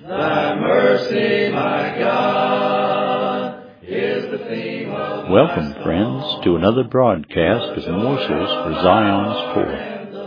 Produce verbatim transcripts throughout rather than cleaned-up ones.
Thy mercy, my God, is the theme of Welcome, friends, to another broadcast of Morsels for Zion's Poor.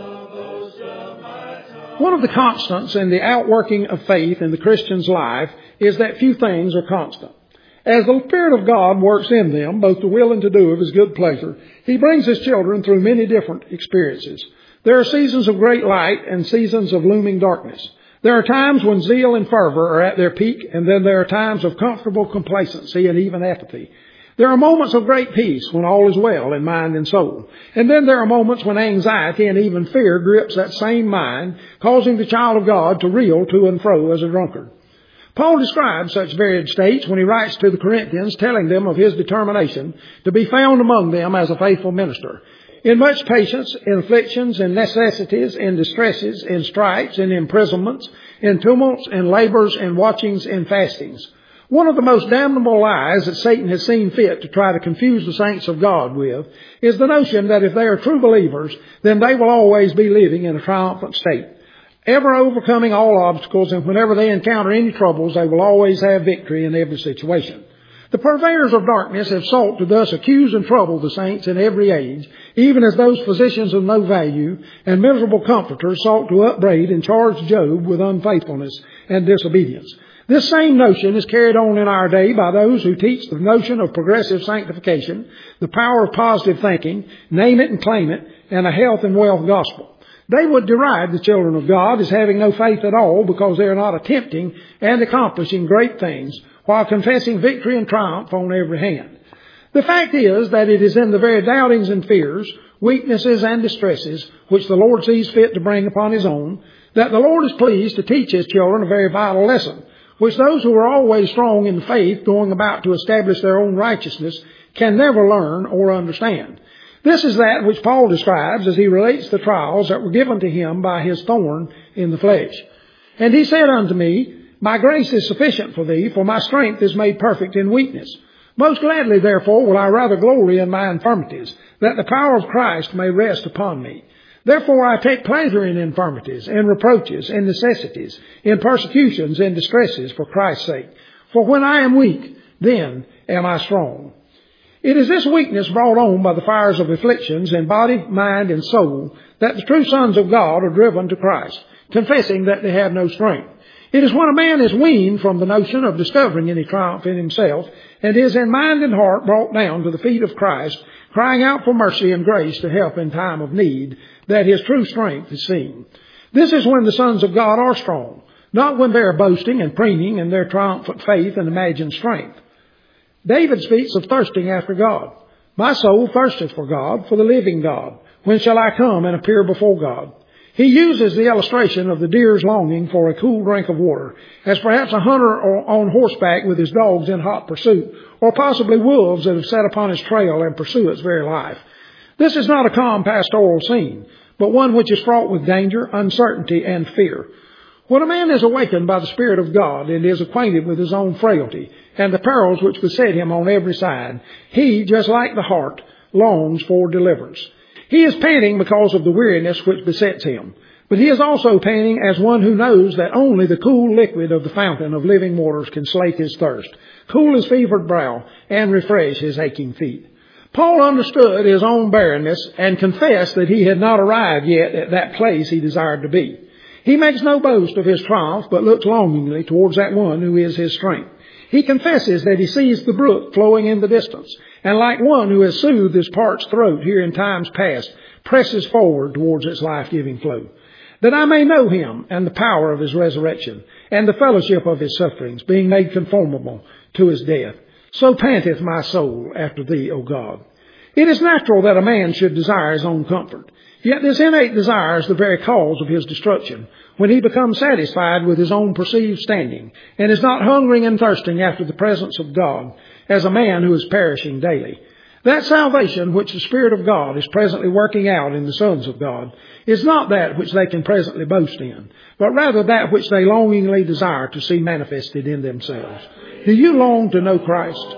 One of the constants in the outworking of faith in the Christian's life is that few things are constant. As the Spirit of God works in them, both to will and to do of His good pleasure, He brings His children through many different experiences. There are seasons of great light and seasons of looming darkness. There are times when zeal and fervor are at their peak, and then there are times of comfortable complacency and even apathy. There are moments of great peace when all is well in mind and soul. And then there are moments when anxiety and even fear grips that same mind, causing the child of God to reel to and fro as a drunkard. Paul describes such varied states when he writes to the Corinthians, telling them of his determination to be found among them as a faithful minister. In much patience, in afflictions, in necessities, in distresses, in stripes, in imprisonments, in tumults, in labors, in watchings, in fastings. One of the most damnable lies that Satan has seen fit to try to confuse the saints of God with is the notion that if they are true believers, then they will always be living in a triumphant state, ever overcoming all obstacles, and whenever they encounter any troubles, they will always have victory in every situation. The purveyors of darkness have sought to thus accuse and trouble the saints in every age, even as those physicians of no value and miserable comforters sought to upbraid and charge Job with unfaithfulness and disobedience. This same notion is carried on in our day by those who teach the notion of progressive sanctification, the power of positive thinking, name it and claim it, and a health and wealth gospel. They would deride the children of God as having no faith at all because they are not attempting and accomplishing great things while confessing victory and triumph on every hand. The fact is that it is in the very doubtings and fears, weaknesses and distresses which the Lord sees fit to bring upon His own, that the Lord is pleased to teach His children a very vital lesson, which those who are always strong in faith, going about to establish their own righteousness, can never learn or understand. This is that which Paul describes as he relates the trials that were given to him by his thorn in the flesh. And he said unto me, My grace is sufficient for thee, for my strength is made perfect in weakness. Most gladly, therefore, will I rather glory in my infirmities, that the power of Christ may rest upon me. Therefore I take pleasure in infirmities, in reproaches, in necessities, in persecutions, in distresses, for Christ's sake. For when I am weak, then am I strong. It is this weakness brought on by the fires of afflictions in body, mind, and soul that the true sons of God are driven to Christ, confessing that they have no strength. It is when a man is weaned from the notion of discovering any triumph in himself and is in mind and heart brought down to the feet of Christ, crying out for mercy and grace to help in time of need, that his true strength is seen. This is when the sons of God are strong, not when they are boasting and preening in their triumphant faith and imagined strength. David speaks of thirsting after God. My soul thirsteth for God, for the living God. When shall I come and appear before God? He uses the illustration of the deer's longing for a cool drink of water, as perhaps a hunter on horseback with his dogs in hot pursuit, or possibly wolves that have set upon his trail and pursue its very life. This is not a calm pastoral scene, but one which is fraught with danger, uncertainty, and fear. When a man is awakened by the Spirit of God and is acquainted with his own frailty and the perils which beset him on every side, he, just like the heart, longs for deliverance. He is panting because of the weariness which besets him, but he is also panting as one who knows that only the cool liquid of the fountain of living waters can slake his thirst, cool his fevered brow, and refresh his aching feet. Paul understood his own barrenness and confessed that he had not arrived yet at that place he desired to be. He makes no boast of his triumph, but looks longingly towards that one who is his strength. He confesses that he sees the brook flowing in the distance, and like one who has soothed his parched throat here in times past, presses forward towards its life-giving flow. That I may know him and the power of his resurrection, and the fellowship of his sufferings, being made conformable to his death. So panteth my soul after thee, O God. It is natural that a man should desire his own comfort. Yet this innate desire is the very cause of his destruction, when he becomes satisfied with his own perceived standing, and is not hungering and thirsting after the presence of God, as a man who is perishing daily. That salvation which the Spirit of God is presently working out in the sons of God is not that which they can presently boast in, but rather that which they longingly desire to see manifested in themselves. Do you long to know Christ?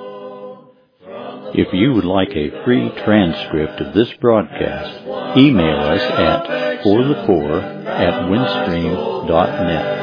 If you would like a free transcript of this broadcast, email us at for the poor at windstream dot net.